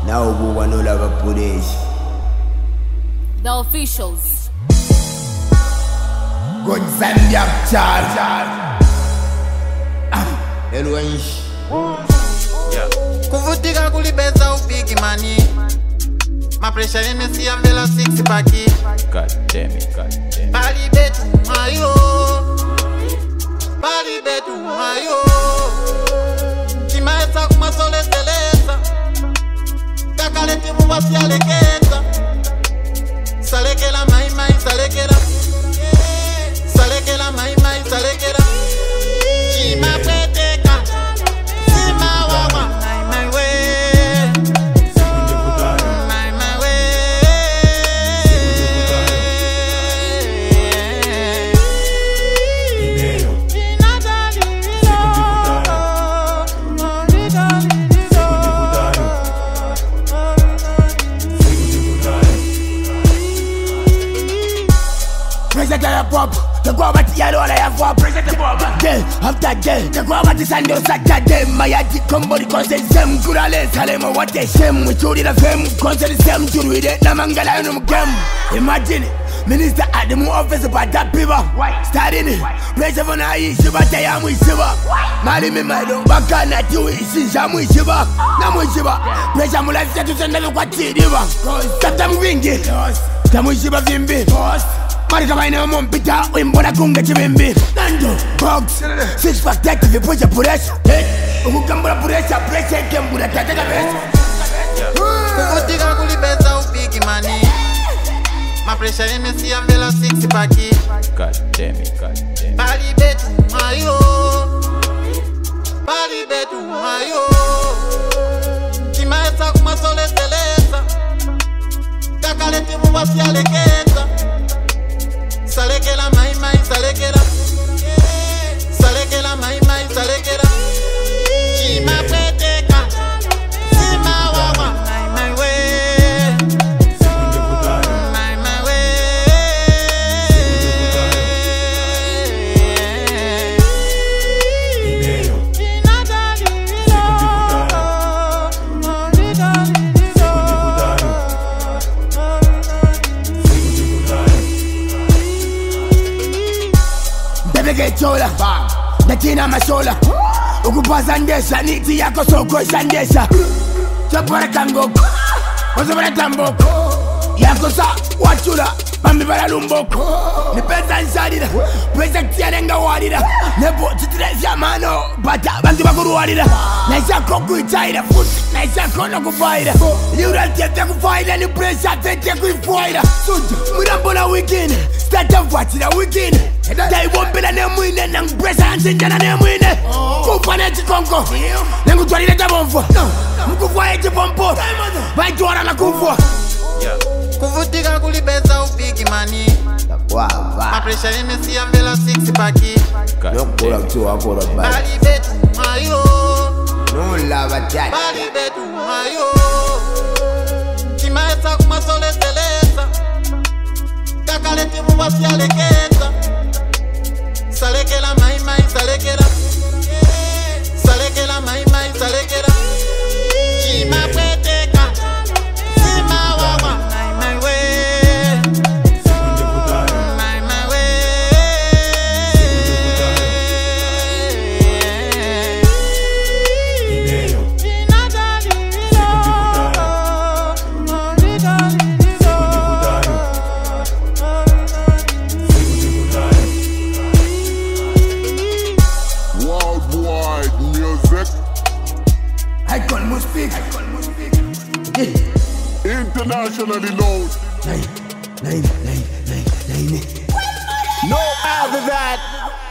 Now we want all of a police. The officials. Good Zambia charge. Elwench. Kuvutika kulibeza upiki mani. Mapresha NC ambela 6 paki. God damn it, God damn it. Bali betu mayo. Bali betu mayo. Kimaesa kumasole teleza. Kakaleti mubasi alekeza. Salekela mai mai salekela. Salekela mai mai salekela. Chima peteka. Sima wawa mai mai we. Mai mai we. Present a pop, the go back to yellow and I have for present the pop. Day after day, the go back to Sunday Saturday. My ati somebody consent them good ale salemo what they shame we told the fame consent them to read it namangala no game. Imagine Minister at the more office about that people starting it. Pressure for na shiba tayamu shiba. Mali me mado baka na tiwi jamu shiba. Namu shiba. Pressure mu life to send them what diva. Tatam wingi. Tamu shiba vimbi. Marika maina mompita Wimbona kunga chibimbi Nando Box 6 pack tech if you push a pressure Ukukambura pressure Kembura tateka pressure Kuvutika kulibeza upiki mani. Mapresha NC ambela 6 paki. God damn it, God damn it. Bali betu mayo. Bali betu mayo. Kimaesa kumasole teleza. Kakaleti mubasi alekeza. Salekela mai mai salekela. Salekela mai mai salekela. Chima peteka. Sima wawa mai mai we. Mai mai we. Chola, Datina Mashola, Ukupazandesha, Niti Yako Soko Sandesha, Chapara Tango, Osabara Tambo, Yakosa, Wachula, Bambi Baralumboko, the Pesan Sadida, President Tiananga Wadida, Nebo Titresia Mano, Bata, Bandibakuru Wadida, Naisa Koku China, Foot, Naisa Kono Fighter, you don't get to fight any pressure, take a fighter, so Murambola weekend, start up watching a weekend. They won't be the name winning and presents in the name winning. Go for it, Congo. Then go to the Jabonfo. Go for it, Pompo. By Joanna Kufo. Kuvutika kulibeza upiki mani. Mapresha NC ambela 6 paki. Don't pull up to a quarter back. Bali betu mayo. No love attack. Bali betu mayo. Kimaesa kumasole teleza. Kakaleti mubasi alekeza. Salekela mai mai salekela. Salekela mai mai salekela. Chima peteka. Sima wawa mai mai we. Mai mai we. Internationally known. Nine. No other that.